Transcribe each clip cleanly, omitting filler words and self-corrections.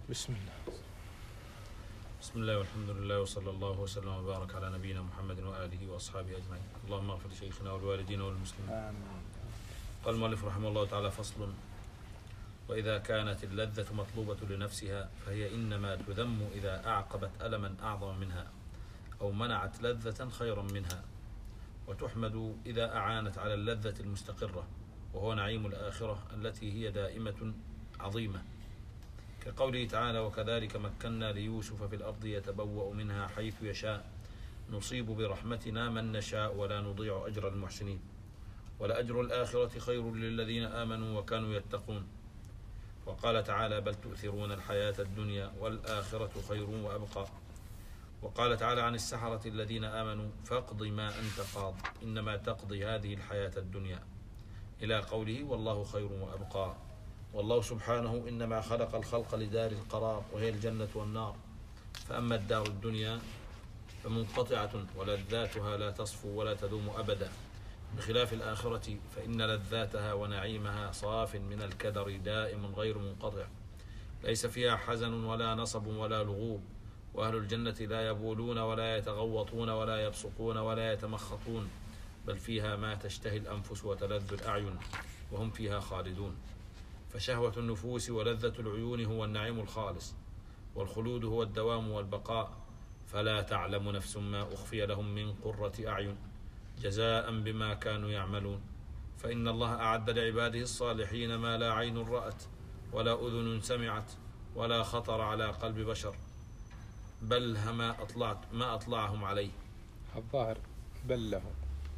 بسم الله. بسم الله والحمد لله وصلى الله وسلم وبارك على نبينا محمد وآله وأصحابه أجمعين. اللهم اغفر لشيخنا والوالدين والمسلمين. آمين. قال المؤلف رحمه الله تعالى: فصل: وإذا كانت اللذة مطلوبة لنفسها فهي إنما تذم إذا أعقبت ألما أعظم منها أو منعت لذة خيرا منها، وتحمد إذا أعانت على اللذة المستقرة وهو نعيم الآخرة التي هي دائمة عظيمة، كقوله تعالى: وكذلك مكنا ليوسف في الأرض يتبوأ منها حيث يشاء نصيب برحمتنا من نشاء ولا نضيع أجر المحسنين ولأجر الآخرة خير للذين آمنوا وكانوا يتقون. وقال تعالى: بل تؤثرون الحياة الدنيا والآخرة خير وأبقى. وقال تعالى عن السحرة الذين آمنوا: فاقض ما أنت قاض إنما تقضي هذه الحياة الدنيا، إلى قوله: والله خير وأبقى. والله سبحانه إنما خلق الخلق لدار القرار وهي الجنة والنار، فأما الدار الدنيا فمنقطعة ولذاتها لا تصفو ولا تدوم أبدا، بخلاف الآخرة فإن لذاتها ونعيمها صاف من الكدر دائم غير منقطع، ليس فيها حزن ولا نصب ولا لغوب، وأهل الجنة لا يبولون ولا يتغوطون ولا يبصقون ولا يتمخطون، بل فيها ما تشتهي الأنفس وتلذ الأعين وهم فيها خالدون. فشهوة النفوس ولذة العيون هو النعيم الخالص، والخلود هو الدوام والبقاء، فلا تعلم نفس ما أخفي لهم من قرة أعين جزاء بما كانوا يعملون، فإن الله أعد لعباده الصالحين ما لا عين رأت ولا أذن سمعت ولا خطر على قلب بشر، بل ما أطلعهم عليه. الظاهر بل له.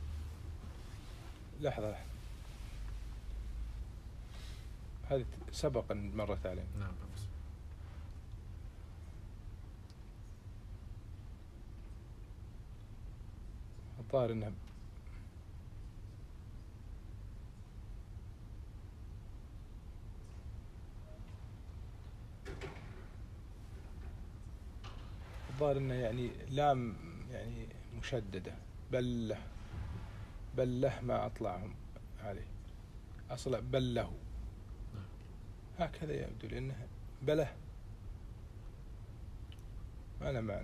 لحظة هذه سبق أن مرت علينا. نعم. الظاهر أنها يعني لام يعني مشددة، بل له ما أطلعهم عليه، أصلا بل له هكذا يبدو، لأنه بله ما معنى.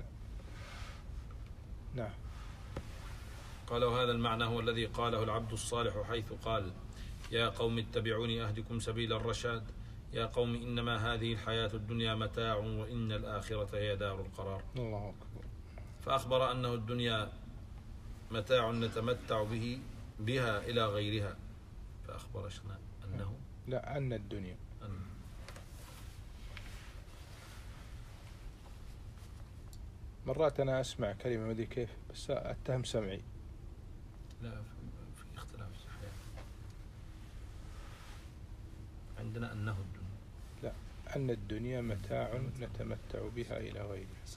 نعم. قال: وهذا المعنى هو الذي قاله العبد الصالح حيث قال: يا قوم اتبعوني أهدكم سبيل الرشاد، يا قوم إنما هذه الحياة الدنيا متاع وإن الآخرة هي دار القرار. الله أكبر. فأخبر أنه الدنيا متاع نتمتع بها إلى غيرها، فأخبر أنه لا أن الدنيا مرات أنا أسمع كلمة ما أدري كيف بس أتهم سمعي. لا، في اختلاف الأحيان. عندنا أنه الدنيا، لا، أن الدنيا متاع نتمتع بها إلى غيرها،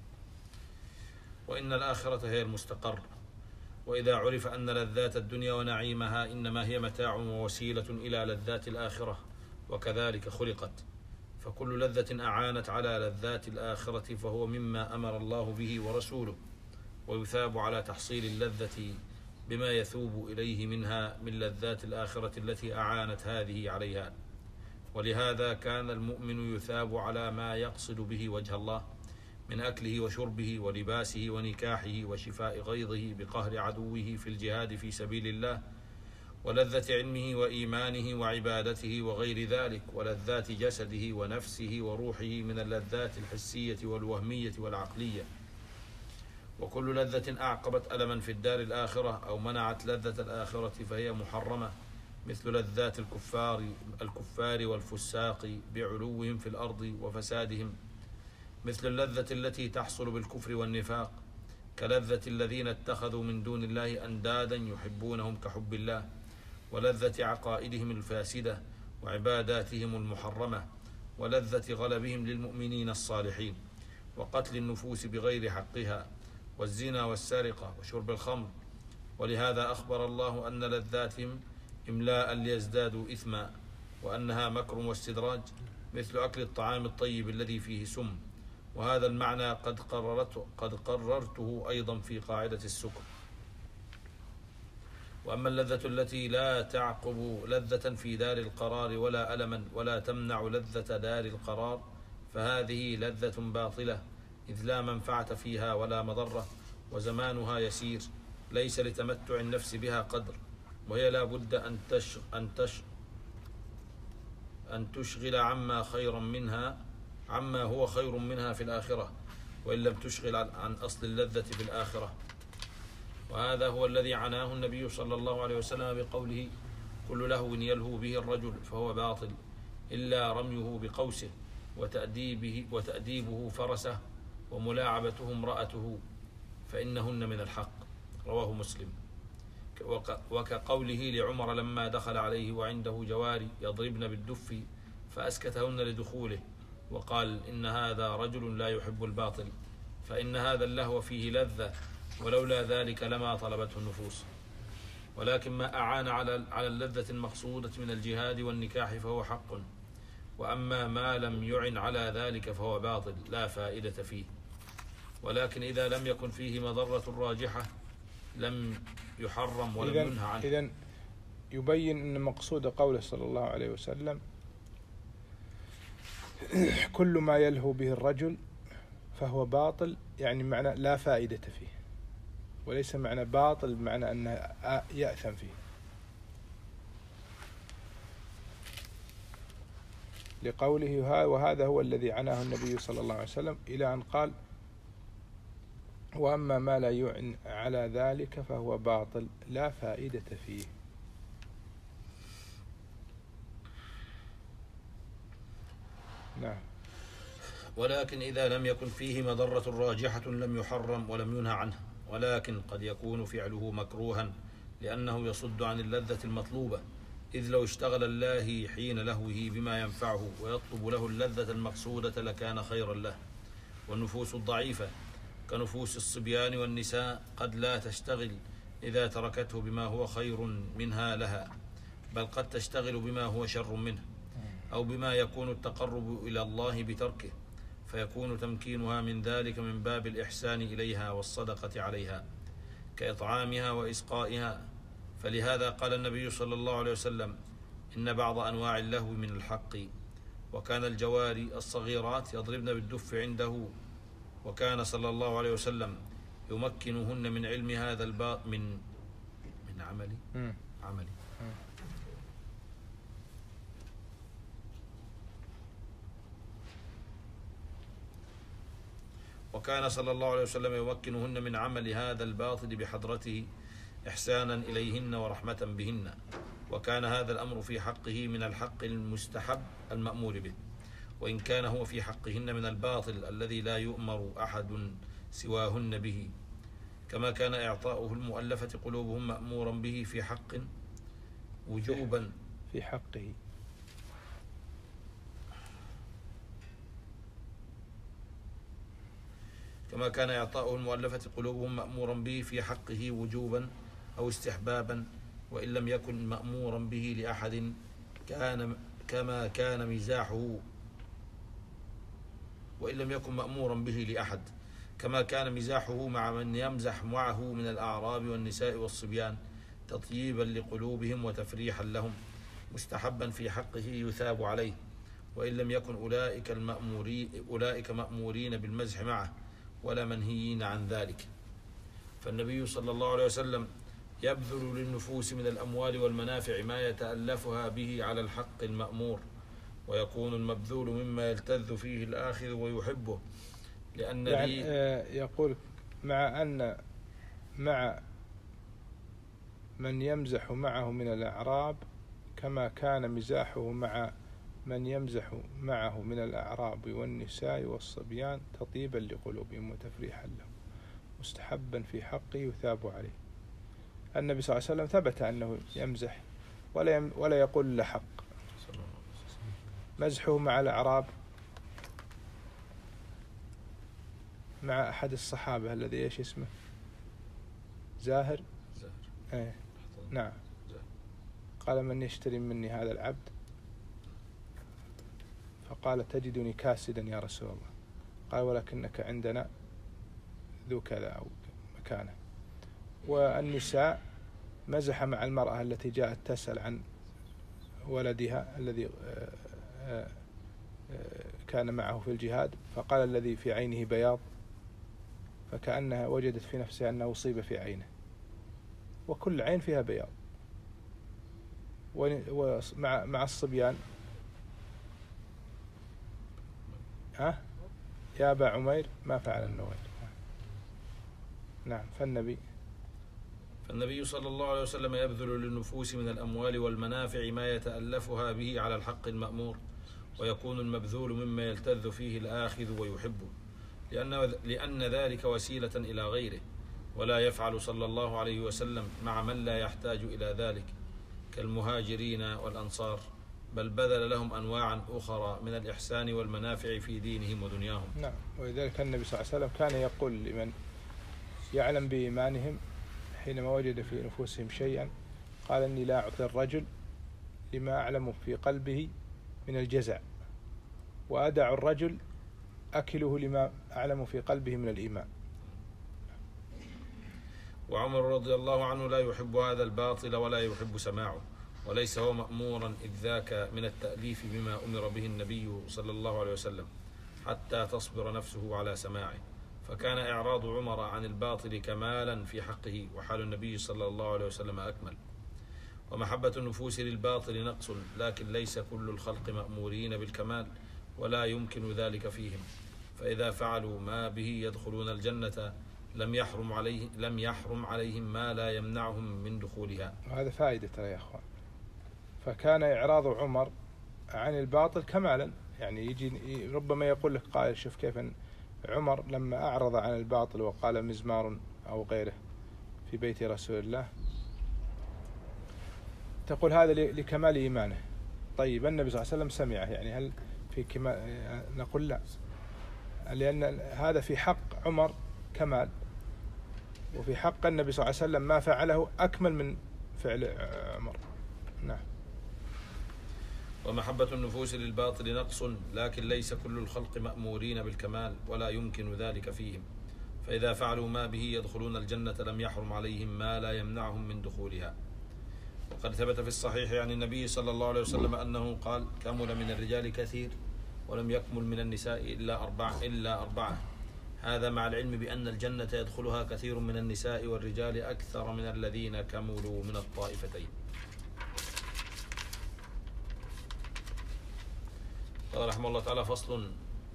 وإن الآخرة هي المستقر. وإذا عرف أن لذات الدنيا ونعيمها إنما هي متاع ووسيلة إلى لذات الآخرة، وكذلك خلقت، فكل لذة أعانت على لذات الآخرة فهو مما أمر الله به ورسوله، ويثاب على تحصيل اللذة بما يثوب إليه منها من لذات الآخرة التي أعانت هذه عليها. ولهذا كان المؤمن يثاب على ما يقصد به وجه الله من أكله وشربه ولباسه ونكاحه وشفاء غيظه بقهر عدوه في الجهاد في سبيل الله، ولذة علمه وإيمانه وعبادته وغير ذلك، ولذات جسده ونفسه وروحه من اللذات الحسية والوهمية والعقلية. وكل لذة أعقبت ألما في الدار الآخرة أو منعت لذة الآخرة فهي محرمة، مثل لذات الكفار والفساق بعلوهم في الأرض وفسادهم، مثل اللذة التي تحصل بالكفر والنفاق، كلذة الذين اتخذوا من دون الله أندادا يحبونهم كحب الله، ولذة عقائدهم الفاسدة وعباداتهم المحرمة، ولذة غلبهم للمؤمنين الصالحين، وقتل النفوس بغير حقها، والزنا والسرقة وشرب الخمر. ولهذا أخبر الله أن لذاتهم إملاء ليزدادوا إثما، وأنها مكر واستدراج، مثل أكل الطعام الطيب الذي فيه سم، وهذا المعنى قد قررته أيضا في قاعدة السكر. وأما اللذة التي لا تعقب لذة في دار القرار ولا ألما ولا تمنع لذة دار القرار فهذه لذة باطلة، إذ لا منفعة فيها ولا مضرة، وزمانها يسير، ليس لتمتع النفس بها قدر، وهي لا بد أن تشغل عما هو خير منها في الآخرة، وإن لم تشغل عن أصل اللذة في الآخرة. وهذا هو الذي عناه النبي صلى الله عليه وسلم بقوله: كل لهو يلهو به الرجل فهو باطل إلا رميه بقوسه وتأديبه فرسه وملاعبته امرأته فإنهن من الحق. رواه مسلم. وكقوله لعمر لما دخل عليه وعنده جواري يضربن بالدف فأسكتهن لدخوله، وقال: إن هذا رجل لا يحب الباطل، فإن هذا اللهو فيه لذة، ولولا ذلك لما طلبته النفوس. ولكن ما أعان على اللذة المقصودة من الجهاد والنكاح فهو حق، وأما ما لم يعن على ذلك فهو باطل لا فائدة فيه. ولكن إذا لم يكن فيه مضرة راجحة لم يحرم ولم ينهى عنه. إذن يبين أن مقصود قوله صلى الله عليه وسلم كل ما يلهو به الرجل فهو باطل، يعني معنى لا فائدة فيه، وليس معنى باطل بمعنى أنه يأثم فيه، لقوله وهذا هو الذي عناه النبي صلى الله عليه وسلم، إلى أن قال: وأما ما لا يعن على ذلك فهو باطل لا فائدة فيه. نعم. ولكن إذا لم يكن فيه مضرة راجحة لم يحرم ولم ينهى عنه، ولكن قد يكون فعله مكروها لأنه يصد عن اللذة المطلوبة، إذ لو اشتغل الله حين لهوه بما ينفعه ويطلب له اللذة المقصودة لكان خيرا له. والنفوس الضعيفة كنفوس الصبيان والنساء قد لا تشتغل إذا تركته بما هو خير منها لها، بل قد تشتغل بما هو شر منه، أو بما يكون التقرب إلى الله بتركه، فيكون تمكينها من ذلك من باب الإحسان إليها والصدقة عليها كإطعامها وإسقائها. فلهذا قال النبي صلى الله عليه وسلم: إن بعض أنواع اللهو من الحق. وكان الجواري الصغيرات يضربن بالدف عنده، وكان صلى الله عليه وسلم يمكنهن من علم هذا الباب من عملي وكان صلى الله عليه وسلم يمكنهن من عمل هذا الباطل بحضرته إحسانا إليهن ورحمة بهن. وكان هذا الأمر في حقه من الحق المستحب المأمور به، وإن كان هو في حقهن من الباطل الذي لا يؤمر أحد سواهن به، كما كان إعطاؤه المؤلفة قلوبهم مأمورا به في حق وجوبا في حقه، كما كان إعطاؤه المؤلفة قلوبهم مأمورا به في حقه وجوبا أو استحبابا، وإن لم يكن مأمورا به لأحد كما كان مزاحه مع من يمزح معه من الأعراب والنساء والصبيان تطييبا لقلوبهم وتفريحا لهم، مستحبا في حقه يثاب عليه، وإن لم يكن أولئك مأمورين بالمزح معه ولا منهيين عن ذلك. فالنبي صلى الله عليه وسلم يبذل للنفوس من الأموال والمنافع ما يتألفها به على الحق المأمور، ويكون المبذول مما يلتذ فيه الآخذ ويحبه، لأن يعني يقول مع من يمزح معه من الأعراب كما كان مزاحه مع من يمزح معه من الأعراب والنساء والصبيان تطيبا لقلوبهم وتفريحا لهم، مستحبا في حقه يثاب عليه. النبي صلى الله عليه وسلم ثبت أنه يمزح ولا يقول له حق. مزحه مع الأعراب مع أحد الصحابة الذي إيش اسمه زاهر نعم، قال: من يشتري مني هذا العبد؟ فقال: تجدني كاسدا يا رسول الله. قال: ولكنك عندنا ذو كذا أو مكانه. والنساء مزح مع المرأة التي جاءت تسأل عن ولدها الذي كان معه في الجهاد، فقال الذي في عينه بياض، فكأنها وجدت في نفسها أنه أصيب في عينه، وكل عين فيها بياض. ومع الصبيان يا أبا عمير ما فعل النغير. نعم. فالنبي صلى الله عليه وسلم يبذل للنفوس من الأموال والمنافع ما يتألفها به على الحق المأمور، ويكون المبذول مما يلتذ فيه الآخذ ويحبه، لأن ذلك وسيلة إلى غيره، ولا يفعل صلى الله عليه وسلم مع من لا يحتاج إلى ذلك كالمهاجرين والأنصار، بل بذل لهم أنواعا أخرى من الإحسان والمنافع في دينهم ودنياهم. نعم. ولذلك النبي صلى الله عليه وسلم كان يقول لمن يعلم بإيمانهم حينما وجد في نفوسهم شيئا، قال إني لا أعطي الرجل لما أعلم في قلبه من الجزع، وأدع الرجل أكله لما أعلم في قلبه من الإيمان. وعمر رضي الله عنه لا يحب هذا الباطل ولا يحب سماعه، وليس هو مأمورا إذ ذاك من التأليف بما أمر به النبي صلى الله عليه وسلم حتى تصبر نفسه على سماعه، فكان إعراض عمر عن الباطل كمالا في حقه، وحال النبي صلى الله عليه وسلم أكمل. ومحبة النفوس للباطل نقص، لكن ليس كل الخلق مأمورين بالكمال، ولا يمكن ذلك فيهم، فإذا فعلوا ما به يدخلون الجنة لم يحرم عليهم ما لا يمنعهم من دخولها. وهذا فائدة يا أخوان. فكان إعراض عمر عن الباطل كمالا، يعني يجي ربما يقول لك قائل شوف كيف عمر لما أعرض عن الباطل وقال مزمار أو غيره في بيت رسول الله، تقول هذا لكمال إيمانه. طيب النبي صلى الله عليه وسلم سمعه، يعني هل في كمال؟ نقول لا، لأن هذا في حق عمر كمال، وفي حق النبي صلى الله عليه وسلم ما فعله أكمل من فعل عمر. نعم. ومحبة النفوس للباطل نقص، لكن ليس كل الخلق مأمورين بالكمال، ولا يمكن ذلك فيهم، فإذا فعلوا ما به يدخلون الجنة لم يحرم عليهم ما لا يمنعهم من دخولها. وقد ثبت في الصحيح عن النبي صلى الله عليه وسلم أنه قال: كمل من الرجال كثير ولم يكمل من النساء إلا أربعة. هذا مع العلم بأن الجنة يدخلها كثير من النساء والرجال أكثر من الذين كملوا من الطائفتين. قال رحمه الله تعالى: فصل.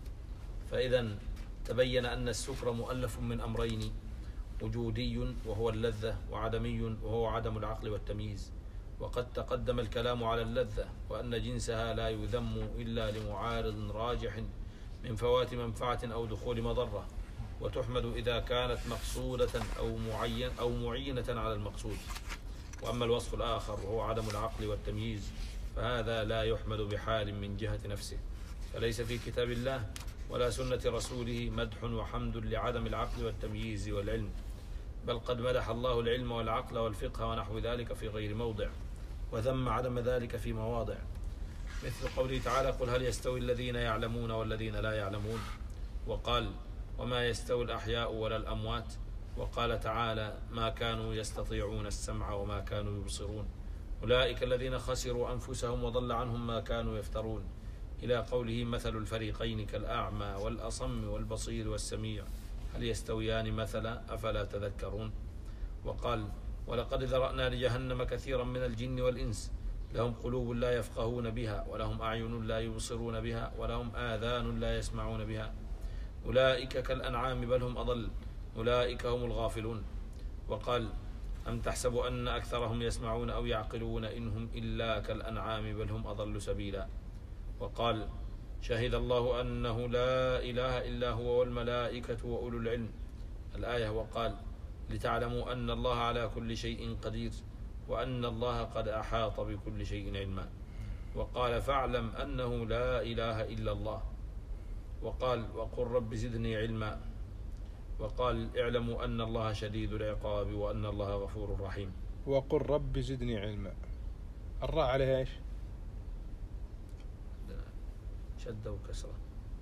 فإذا تبين أن السكر مؤلف من أمرين: وجودي وهو اللذة، وعدمي وهو عدم العقل والتمييز. وقد تقدم الكلام على اللذة، وأن جنسها لا يذم إلا لمعارض راجح من فوات منفعة أو دخول مضرة، وتحمد إذا كانت مقصودة أو معينة على المقصود. وأما الوصف الآخر وهو عدم العقل والتمييز، فهذا لا يحمد بحال من جهة نفسه، فليس في كتاب الله ولا سنة رسوله مدح وحمد لعدم العقل والتمييز والعلم، بل قد مدح الله العلم والعقل والفقه ونحو ذلك في غير موضع، وذم عدم ذلك في مواضع، مثل قوله تعالى: قل هل يستوي الذين يعلمون والذين لا يعلمون، وقال: وما يستوي الأحياء ولا الأموات، وقال تعالى: ما كانوا يستطيعون السمع وما كانوا يبصرون، أولئك الذين خسروا أنفسهم وضل عنهم ما كانوا يفترون، إلى قوله: مثل الفريقين كالأعمى والأصم والبصير والسميع هل يستويان مثلا أفلا تذكرون. وقال: ولقد ذرأنا لجهنم كثيرا من الجن والإنس لهم قلوب لا يفقهون بها ولهم أعين لا يبصرون بها ولهم آذان لا يسمعون بها أولئك كالأنعام بل هم أضل أولئك هم الغافلون. وقال: أم تحسب أن أكثرهم يسمعون أو يعقلون إنهم إلا كالأنعام بل هم أضل سبيلا. وقال: شهد الله أنه لا إله إلا هو والملائكة وأولو العلم، الآية. وقال: لتعلموا أن الله على كل شيء قدير وأن الله قد أحاط بكل شيء علما. وقال: فاعلم أنه لا إله إلا الله. وقال: وقل رب زدني علما. وقال: اعلموا أن الله شديد العقاب وأن الله غفور رحيم. وقل رب زدني علما، الراء عليها ايش؟ شدة وكسرة.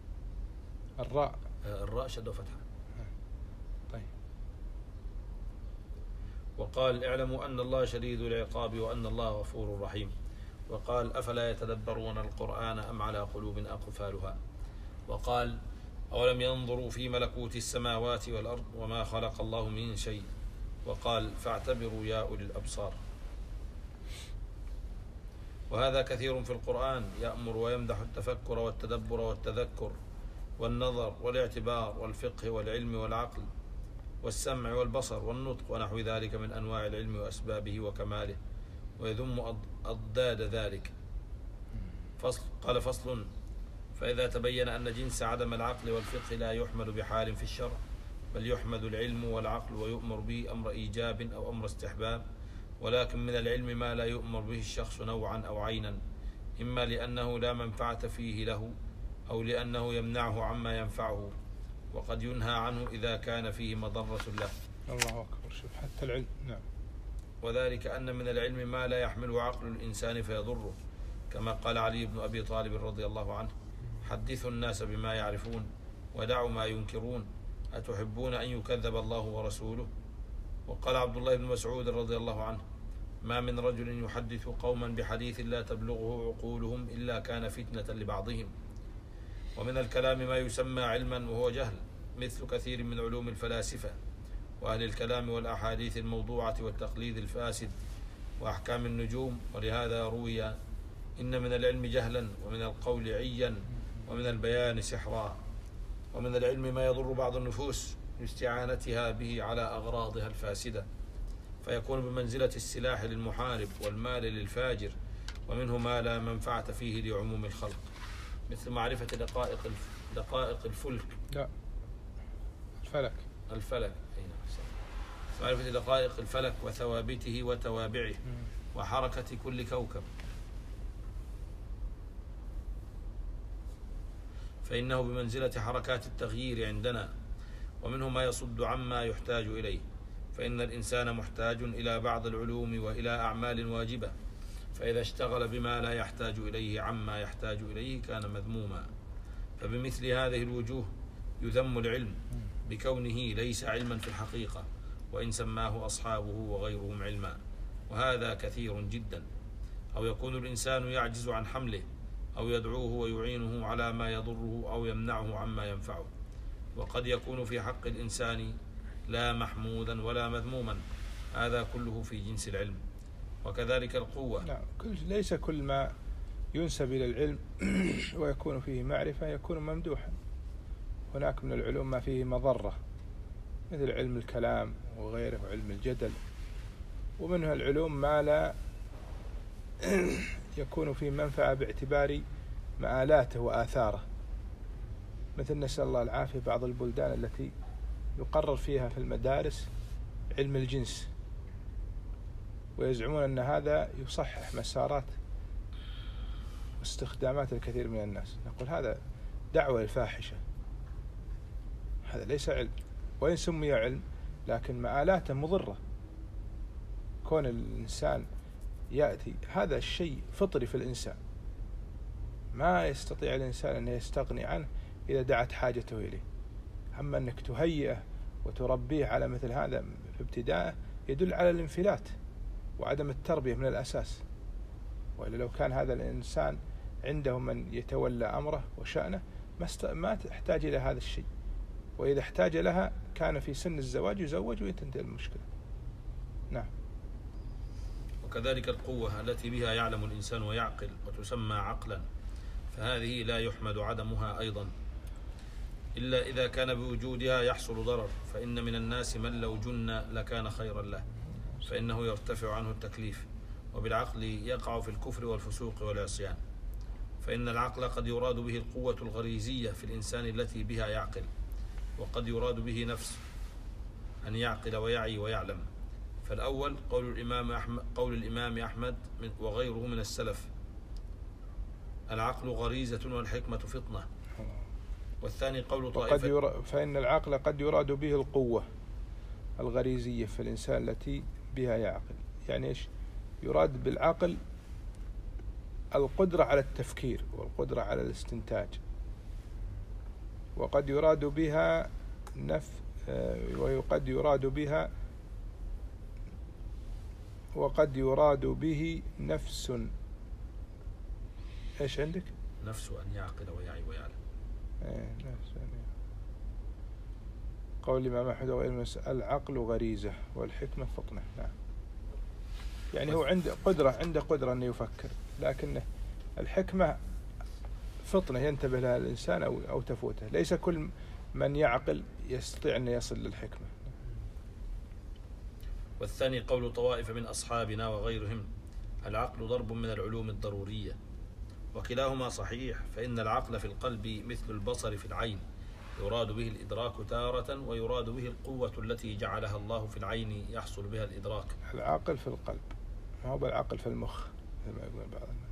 الراء شدة وفتحة. طيب. وقال: اعلموا أن الله شديد العقاب وأن الله غفور رحيم. وقال: أفلا يتدبرون القرآن أم على قلوب أقفالها. وقال: أولم ينظروا في ملكوت السماوات والأرض وما خلق الله من شيء. وقال: فاعتبروا يا أولي الأبصار. وهذا كثير في القرآن، يأمر ويمدح التفكر والتدبر والتذكر والنظر والاعتبار والفقه والعلم والعقل والسمع والبصر والنطق ونحو ذلك من أنواع العلم وأسبابه وكماله، ويذم أضداد ذلك. قال: فصل: فإذا تبين أن جنس عدم العقل والفقه لا يحمل بحال في الشرع، بل يحمد العلم والعقل ويؤمر به أمر إيجاب أو أمر استحباب، ولكن من العلم ما لا يؤمر به الشخص نوعا أو عينا، إما لأنه لا منفعة فيه له، أو لأنه يمنعه عما ينفعه، وقد ينهى عنه إذا كان فيه مضرة له. الله أكبر. شوف حتى العلم. نعم. وذلك أن من العلم ما لا يحمله عقل الإنسان فيضره، كما قال علي بن أبي طالب رضي الله عنه: حدثوا الناس بما يعرفون ودعوا ما ينكرون، أتحبون أن يكذب الله ورسوله؟ وقال عبد الله بن مسعود رضي الله عنه: ما من رجل يحدث قوما بحديث لا تبلغه عقولهم إلا كان فتنة لبعضهم. ومن الكلام ما يسمى علما وهو جهل، مثل كثير من علوم الفلاسفة وأهل الكلام والأحاديث الموضوعة والتقليد الفاسد وأحكام النجوم. ولهذا روي: إن من العلم جهلا، ومن القول عيا، ومن البيان سحرا. ومن العلم ما يضر بعض النفوس لاستعانتها به على أغراضها الفاسدة، فيكون بمنزلة السلاح للمحارب والمال للفاجر، ومنه ما لا منفعة فيه لعموم الخلق، مثل معرفة دقائق الفلك. لا، الفلك. معرفة دقائق الفلك وثوابته وتوابعه وحركة كل كوكب، فإنه بمنزلة حركات التغيير عندنا. ومنه ما يصد عما يحتاج إليه، فإن الإنسان محتاج إلى بعض العلوم وإلى أعمال واجبة، فإذا اشتغل بما لا يحتاج إليه عما يحتاج إليه كان مذموما. فبمثل هذه الوجوه يذم العلم بكونه ليس علما في الحقيقة، وإن سماه أصحابه وغيرهم علما، وهذا كثير جدا. أو يكون الإنسان يعجز عن حمله، أو يدعوه ويعينه على ما يضره أو يمنعه عما ينفعه، وقد يكون في حق الإنسان لا محمودا ولا مذموما. هذا كله في جنس العلم. وكذلك القوة. نعم، ليس كل ما ينسب إلى العلم ويكون فيه معرفة يكون ممدوحا. هناك من العلوم ما فيه مضرة، مثل علم الكلام وغيره وعلم الجدل، ومنها العلوم ما لا يكون فيه منفعة باعتبار مآلاته وآثاره، مثل نسأل الله العافية بعض البلدان التي يقرر فيها في المدارس علم الجنس، ويزعمون أن هذا يصحح مسارات واستخدامات الكثير من الناس. نقول هذا دعوة الفاحشة، هذا ليس علم، وإن سمي علم لكن مآلاته مضرة. كون الإنسان يأتي هذا الشيء فطري في الإنسان، ما يستطيع الإنسان أن يستغني عنه إذا دعت حاجته إليه. أما أنك تهيئه وتربيه على مثل هذا في ابتدائه يدل على الانفلات وعدم التربية من الأساس. وإلا لو كان هذا الإنسان عنده من يتولى أمره وشأنه ما تحتاج إلى هذا الشيء، وإذا احتاج لها كان في سن الزواج يزوج وينتهي المشكلة. نعم. وكذلك القوة التي بها يعلم الإنسان ويعقل وتسمى عقلا، فهذه لا يحمد عدمها أيضا، إلا إذا كان بوجودها يحصل ضرر. فإن من الناس من لو جن لكان خيرا له، فإنه يرتفع عنه التكليف، وبالعقل يقع في الكفر والفسوق والعصيان. فإن العقل قد يراد به القوة الغريزية في الإنسان التي بها يعقل، وقد يراد به نفس أن يعقل ويعي ويعلم. فالأول قول الإمام أحمد وغيره من السلف: العقل غريزة والحكمة فطنة. والثاني قول طائفة: فإن العقل قد يراد به القوة الغريزية في الإنسان التي بها يعقل. يعني إيش يراد بالعقل؟ القدرة على التفكير والقدرة على الاستنتاج. وقد يراد بها وقد يراد به نفس. إيش عندك؟ نفس أن يعقل ويعي ويعلم. قول الإمام أحمد وغيره العقل غريزة والحكمة فطنة. نعم، يعني هو عنده قدرة أن يفكر، لكن الحكمة فطنة ينتبه لها الإنسان أو تفوته. ليس كل من يعقل يستطيع أن يصل للحكمة. والثاني قول طوائف من أصحابنا وغيرهم العقل ضرب من العلوم الضرورية، وكلاهما صحيح، فإن العقل في القلب مثل البصر في العين، يراد به الإدراك تارة، ويراد به القوة التي جعلها الله في العين يحصل بها الإدراك. العقل في القلب، ما هو بالعقل في المخ كما يقول بعض الناس.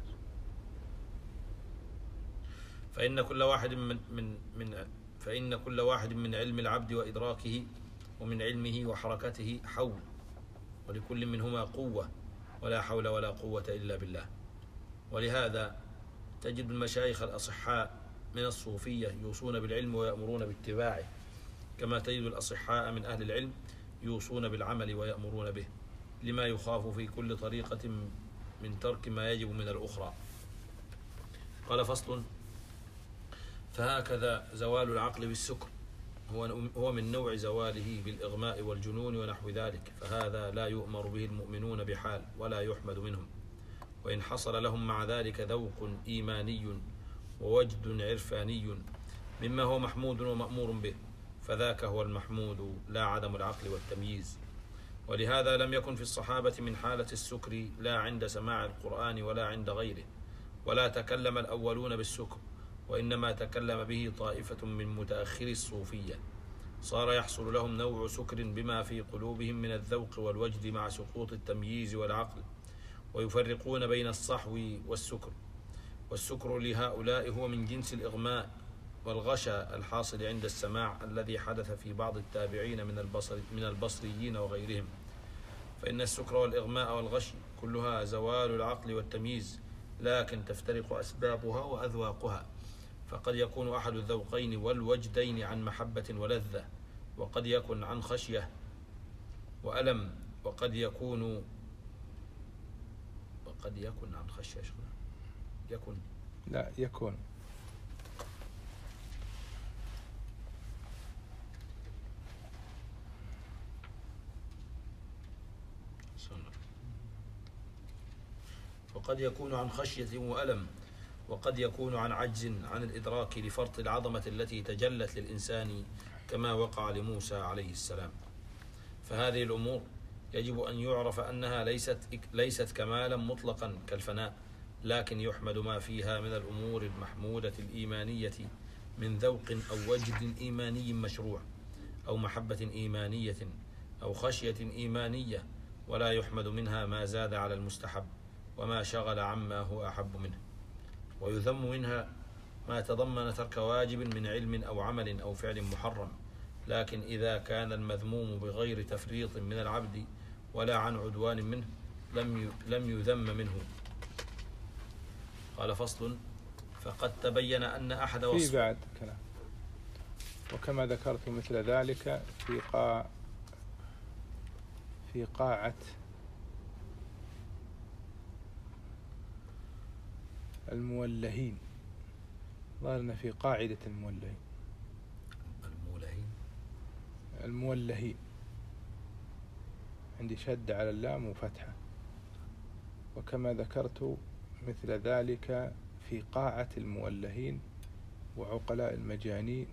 فإن كل واحد من علم العبد وإدراكه ومن علمه وحركته حول، ولكل منهما قوة، ولا حول ولا قوة إلا بالله. ولهذا تجد المشايخ الأصحاء من الصوفية يوصون بالعلم ويأمرون باتباعه، كما تجد الأصحاء من أهل العلم يوصون بالعمل ويأمرون به، لما يخاف في كل طريقة من ترك ما يجب من الأخرى. قال فصل: فهكذا زوال العقل بالسكر هو من نوع زواله بالإغماء والجنون ونحو ذلك، فهذا لا يؤمر به المؤمنون بحال ولا يحمد منهم، وإن حصل لهم مع ذلك ذوق إيماني ووجد عرفاني مما هو محمود ومأمور به، فذاك هو المحمود لا عدم العقل والتمييز. ولهذا لم يكن في الصحابة من حالة السكر لا عند سماع القرآن ولا عند غيره، ولا تكلم الأولون بالسكر، وإنما تكلم به طائفة من متأخر الصوفية، صار يحصل لهم نوع سكر بما في قلوبهم من الذوق والوجد مع سقوط التمييز والعقل، ويفرقون بين الصحو والسكر. والسكر لهؤلاء هو من جنس الإغماء والغشى الحاصل عند السماع الذي حدث في بعض التابعين من البصريين وغيرهم، فإن السكر والإغماء والغشي كلها زوال العقل والتمييز، لكن تفترق أسبابها وأذواقها، فقد يكون أحد الذوقين والوجدين عن محبة ولذة، وقد يكون عن خشية وألم، وقد يكون عن خشية. يكون وقد يكون عن خشية وألم، وقد يكون عن عجز عن الإدراك لفرط العظمة التي تجلت للإنسان كما وقع لموسى عليه السلام. فهذه الأمور يجب أن يعرف أنها ليست كمالا مطلقا كالفناء، لكن يحمد ما فيها من الأمور المحمودة الإيمانية من ذوق أو وجد إيماني مشروع، أو محبة إيمانية، أو خشية إيمانية، ولا يحمد منها ما زاد على المستحب وما شغل عما هو أحب منه. ويذم منها ما تضمن ترك واجب من علم أو عمل أو فعل محرم، لكن إذا كان المذموم بغير تفريط من العبد ولا عن عدوان منه لم يذم منه. قال فصل: فقد تبين أن أحد وصف. في بعد كلام: وكما ذكرت مثل ذلك في قاعة المولهين، ظهرنا في قاعدة المولهين عندي شد على اللام وفتحة. وكما ذكرت مثل ذلك في قاعة المولهين وعقلاء المجانين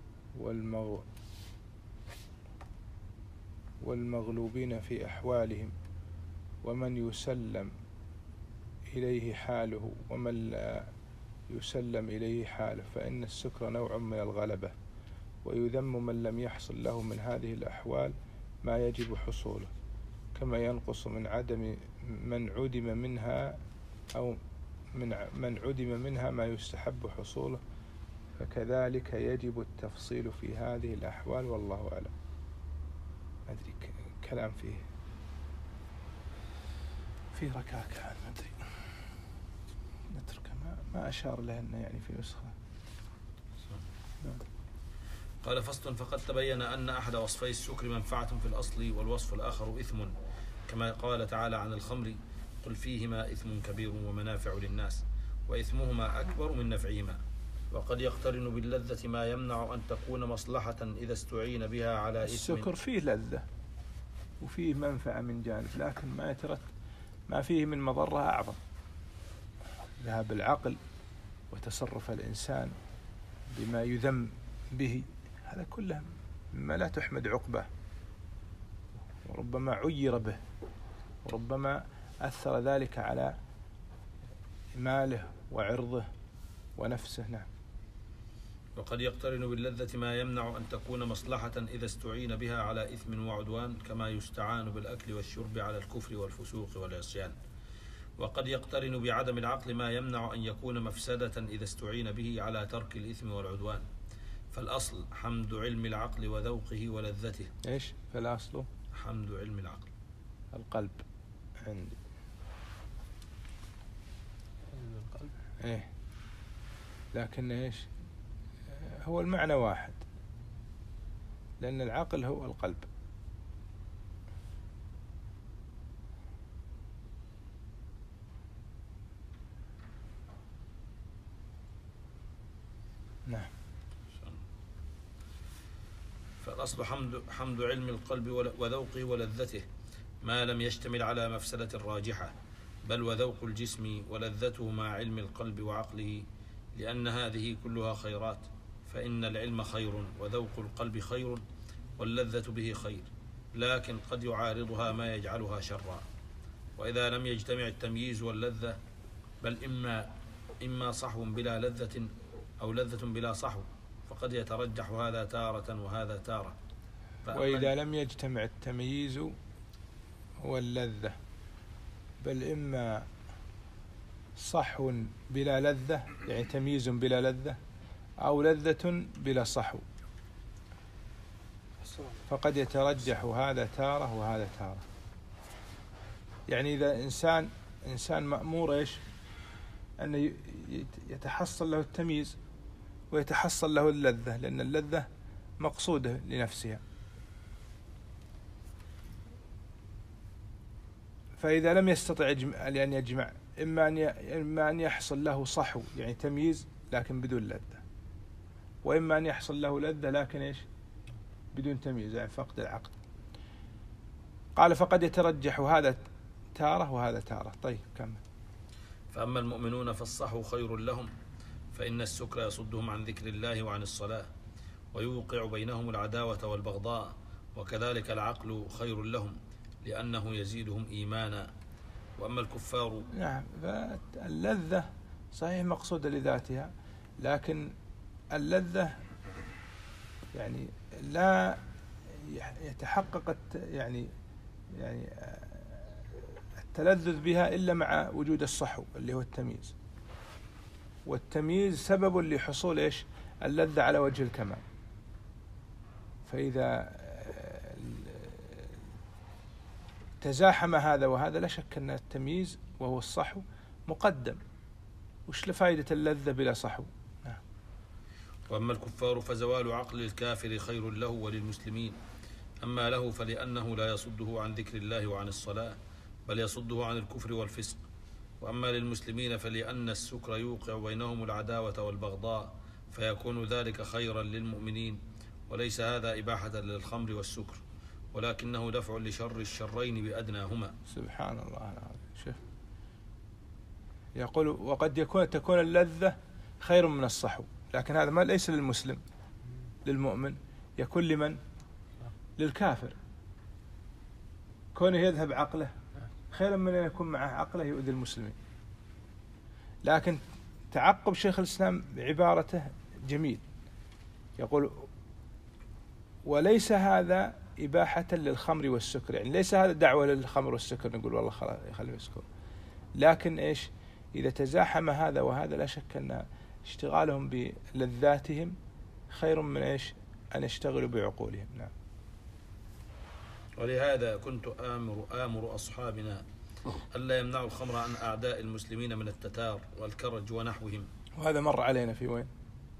والمغلوبين في أحوالهم، ومن يسلم إليه حاله ومن لا يسلم إليه حاله، فإن السكر نوع من الغلبة، ويذم من لم يحصل له من هذه الأحوال ما يجب حصوله، كما ينقص من عدم منها أو من عدم منها ما يستحب حصوله، فكذلك يجب التفصيل في هذه الأحوال، والله أعلم. أدري كلام فيه ركاكة، ما أدري نتركه، ما أشار لهن يعني في نسخة. قال فصل: فقد تبين أن أحد وصفي السكر منفعة في الأصل، والوصف الآخر إثم، كما قال تعالى عن الخمر: قل فيهما إثم كبير ومنافع للناس وإثمهما أكبر من نفعهما. وقد يقترن باللذة ما يمنع أن تكون مصلحة إذا استعين بها على إثم. السكر فيه لذة وفيه منفعة من جانب، لكن ما فيه من مضرة أعظم، ذهاب العقل وتصرف الإنسان بما يذم به، هذا كله مما لا تحمد عقبه، وربما عير به، وربما أثر ذلك على ماله وعرضه ونفسه. نعم. وقد يقترن باللذة ما يمنع أن تكون مصلحة إذا استعين بها على إثم وعدوان، كما يستعان بالأكل والشرب على الكفر والفسوق والعصيان. وقد يقترن بعدم العقل ما يمنع أن يكون مفسدة إذا استعين به على ترك الإثم والعدوان. فالأصل حمد علم العقل وذوقه ولذته. إيش فالأصل؟ حمد علم العقل. القلب عندي القلب إيه، لكن إيش هو المعنى واحد، لأن العقل هو القلب. نعم. فالأصل حمد علم القلب وذوقه ولذته ما لم يشتمل على مفسدة راجحة، بل وذوق الجسم ولذته مع علم القلب وعقله، لأن هذه كلها خيرات، فإن العلم خير وذوق القلب خير واللذة به خير، لكن قد يعارضها ما يجعلها شرا. وإذا لم يجتمع التمييز واللذة، بل إما صحو بلا لذة أو لذة بلا صحو، فقد يترجح هذا تارة وهذا تارة. وإذا لم يجتمع التمييز واللذة، بل إما صحو بلا لذة، يعني تمييز بلا لذة، أو لذة بلا صحو، فقد يترجح هذا تارة وهذا تارة. يعني إذا إنسان مأمور إيش أن يتحصل له التمييز ويتحصل له اللذة، لأن اللذة مقصودة لنفسها، فإذا لم يستطع أن يجمع، إما أن يحصل له صحو يعني تمييز لكن بدون لذة، وإما أن يحصل له لذة لكن إيش بدون تمييز، يعني فقد العقل. قال فقد يترجح هذا تارة وهذا تارة. طيب كمل. فأما المؤمنون فالصحو خير لهم، فإن السكر يصدهم عن ذكر الله وعن الصلاة، ويوقع بينهم العداوة والبغضاء، وكذلك العقل خير لهم لأنه يزيدهم إيمانا. وأما الكفار، نعم، فاللذة صحيح مقصودة لذاتها، لكن اللذة يعني لا يتحقق يعني التلذذ بها إلا مع وجود الصحو اللي هو التمييز، والتمييز سبب لحصول إيش اللذة على وجه الكمال. فإذا تزاحم هذا وهذا لا شك أن التمييز وهو الصحو مقدم، وش لفائدة اللذة بلا صحو؟ نعم. وأما الكفار فزوال عقل الكافر خير له وللمسلمين، أما له فلأنه لا يصده عن ذكر الله وعن الصلاة، بل يصده عن الكفر والفسق. وأما للمسلمين فلأن السكر يوقع بينهم العداوة والبغضاء، فيكون ذلك خيرا للمؤمنين، وليس هذا إباحة للخمر والسكر، ولكنه دفع لشر الشرين بأدناهما. سبحان الله العظيم. شوف يقول وقد تكون اللذة خير من الصحو، لكن هذا ما ليس للمسلم، للمؤمن يكون لمن؟ للكافر. كونه يذهب عقله خير من أن يكون معه عقله يؤذي المسلمين. لكن تعقب شيخ الإسلام بعبارته جميل، يقول وليس هذا إباحة للخمر والسكر، يعني ليس هذا دعوة للخمر والسكر نقول والله خليه يسكر، لكن إيش إذا تزاحم هذا وهذا لا شك أن اشتغالهم بلذاتهم خير من إيش أن يشتغلوا بعقولهم. نعم. ولهذا كنت آمر أصحابنا ألا يمنعوا الخمر عن أعداء المسلمين من التتار والكرج ونحوهم. وهذا مر علينا في وين؟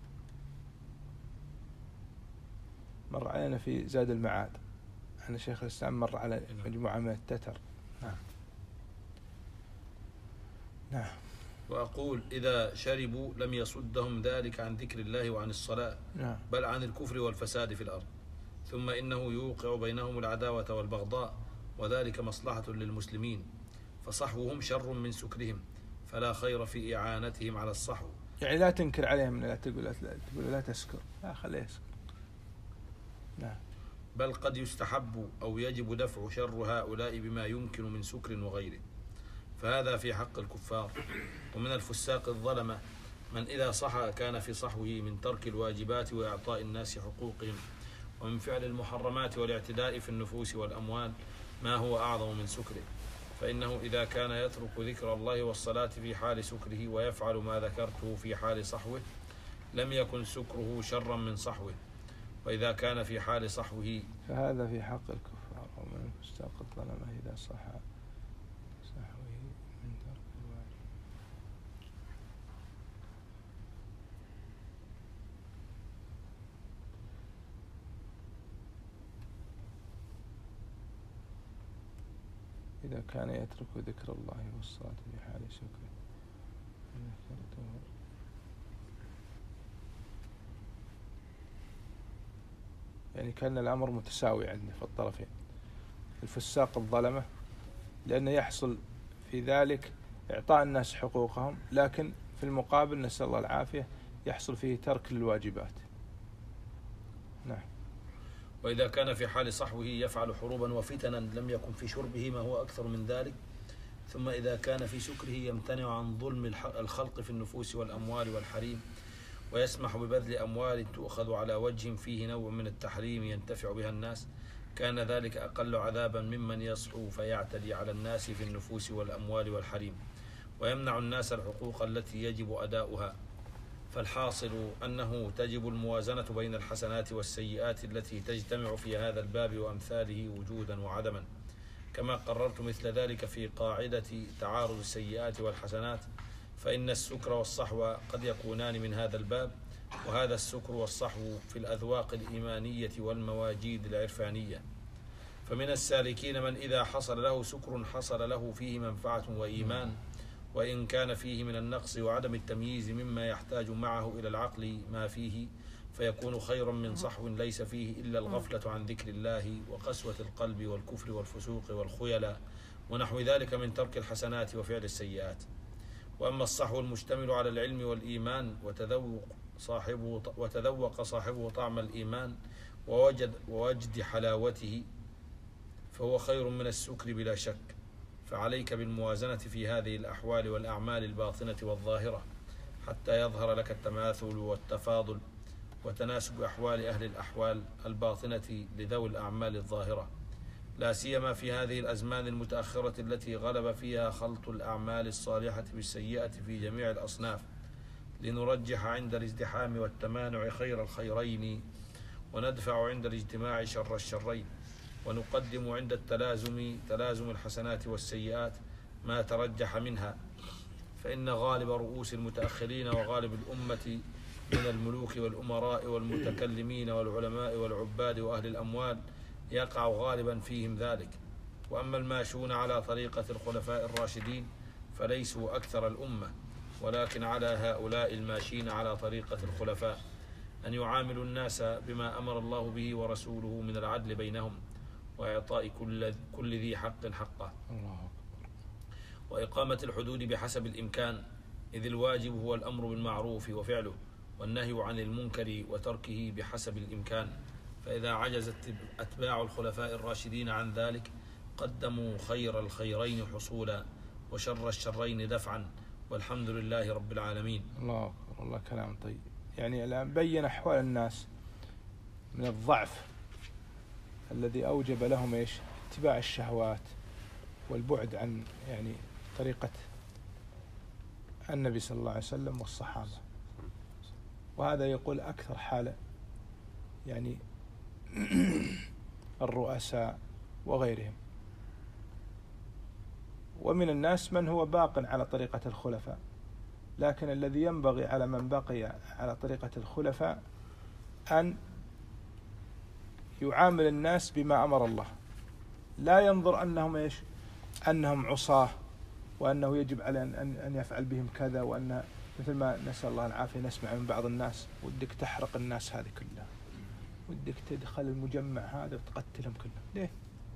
مر علينا في زاد المعاد أن شيخ الإسلام مر على مجموعة من التتر. نعم. نعم. وأقول إذا شربوا لم يصدهم ذلك عن ذكر الله وعن الصلاة، بل عن الكفر والفساد في الأرض، ثم إنه يوقع بينهم العداوة والبغضاء، وذلك مصلحة للمسلمين، فصحوهم شر من سكرهم، فلا خير في إعانتهم على الصحو. يعني لا تنكر عليهم، لا تقول لا تسكر، لا خليه يسكر. نعم. بل قد يستحب أو يجب دفع شر هؤلاء بما يمكن من سكر وغيره، فهذا في حق الكفار. ومن الفساق الظلمة من إذا صحى كان في صحوه من ترك الواجبات وإعطاء الناس حقوقهم، ومن فعل المحرمات والاعتداء في النفوس والأموال ما هو أعظم من سكره، فإنه إذا كان يترك ذكر الله والصلاة في حال سكره ويفعل ما ذكرته في حال صحوه لم يكن سكره شرا من صحوه، وإذا كان في حال صحوه فهذا في حق الكفار. ومن الفساق الظلمة إذا صحى صحوه من ترك الواجب. إذا كان يترك ذكر الله والصلاة في حال سكره يعني كان الأمر متساوي عندنا في الطرفين، الفساق الظلمة، لأنه يحصل في ذلك إعطاء الناس حقوقهم، لكن في المقابل نسأل الله العافية يحصل فيه ترك الواجبات. نعم. وإذا كان في حال صحوه يفعل حروبا وفتنا لم يكن في شربه ما هو أكثر من ذلك، ثم إذا كان في سكره يمتنع عن ظلم الخلق في النفوس والأموال والحريم، ويسمح ببذل أموال تؤخذ على وجه فيه نوع من التحريم ينتفع بها الناس، كان ذلك أقل عذابا ممن يصحو فيعتدي على الناس في النفوس والأموال والحريم ويمنع الناس الحقوق التي يجب أداؤها. فالحاصل أنه تجب الموازنة بين الحسنات والسيئات التي تجتمع في هذا الباب وأمثاله وجودا وعدما، كما قررت مثل ذلك في قاعدة تعارض السيئات والحسنات، فإن السكر والصحو قد يكونان من هذا الباب، وهذا السكر والصحو في الأذواق الإيمانية والمواجيد العرفانية. فمن السالكين من إذا حصل له سكر حصل له فيه منفعة وإيمان، وإن كان فيه من النقص وعدم التمييز مما يحتاج معه إلى العقل ما فيه، فيكون خيرا من صحو ليس فيه إلا الغفلة عن ذكر الله وقسوة القلب والكفر والفسوق والخيلاء ونحو ذلك من ترك الحسنات وفعل السيئات. وأما الصحو المشتمل على العلم والإيمان وتذوق صاحبه طعم الإيمان ووجد حلاوته فهو خير من السكر بلا شك. فعليك بالموازنة في هذه الأحوال والأعمال الباطنة والظاهرة حتى يظهر لك التماثل والتفاضل وتناسب أحوال أهل الأحوال الباطنة لذوي الأعمال الظاهرة، لا سيما في هذه الأزمان المتأخرة التي غلب فيها خلط الأعمال الصالحة بالسيئة في جميع الأصناف، لنرجح عند الازدحام والتمانع خير الخيرين، وندفع عند الاجتماع شر الشرين، ونقدم عند تلازم الحسنات والسيئات ما ترجح منها، فإن غالب رؤوس المتأخرين وغالب الأمة من الملوك والأمراء والمتكلمين والعلماء والعباد وأهل الأموال يقع غالبا فيهم ذلك. وأما الماشون على طريقة الخلفاء الراشدين فليسوا أكثر الأمة، ولكن على هؤلاء الماشين على طريقة الخلفاء أن يعاملوا الناس بما أمر الله به ورسوله من العدل بينهم، وإعطاء كل ذي حق حقه، وإقامة الحدود بحسب الإمكان، إذ الواجب هو الأمر بالمعروف وفعله، والنهي عن المنكر وتركه بحسب الإمكان. فإذا عجزت أتباع الخلفاء الراشدين عن ذلك قدموا خير الخيرين حصولا وشر الشرين دفعا، والحمد لله رب العالمين. الله أكبر، الله كلام طيب. يعني الآن بين أحوال الناس من الضعف الذي أوجب لهم اتباع الشهوات والبعد عن يعني طريقة النبي صلى الله عليه وسلم والصحابة، وهذا يقول أكثر حالة يعني الرؤساء وغيرهم. ومن الناس من هو باق على طريقة الخلفاء، لكن الذي ينبغي على من بقي على طريقة الخلفاء أن يعامل الناس بما أمر الله، لا ينظر أنهم عصاة وأنه يجب على أن يفعل بهم كذا، وأن مثل ما نسأل الله العافية نسمع من بعض الناس ودك تحرق الناس هذه كلها، ودك تدخل المجمع هذا وتقتلهم كلهم. ليه؟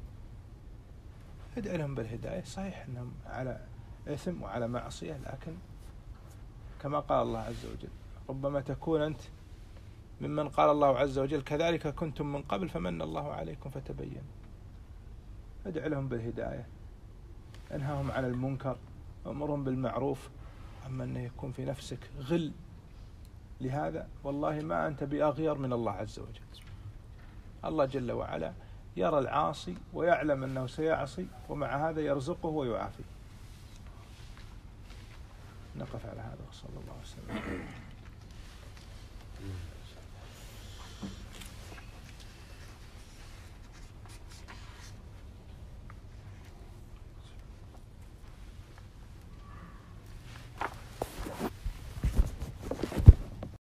ادعي لهم بالهداية. صحيح أنهم على إثم وعلى معصية، لكن كما قال الله عز وجل ربما تكون أنت ممن قال الله عز وجل كذلك كنتم من قبل فمن الله عليكم فتبين. ادعي لهم بالهداية، انهاهم عن المنكر، أمرهم بالمعروف. أما أنه يكون في نفسك غل لهذا، والله ما أنت بأغير من الله عز وجل. الله جل وعلا يرى العاصي ويعلم أنه سيعصي، ومع هذا يرزقه ويعافيه. نقف على هذا وصلى الله وسلم.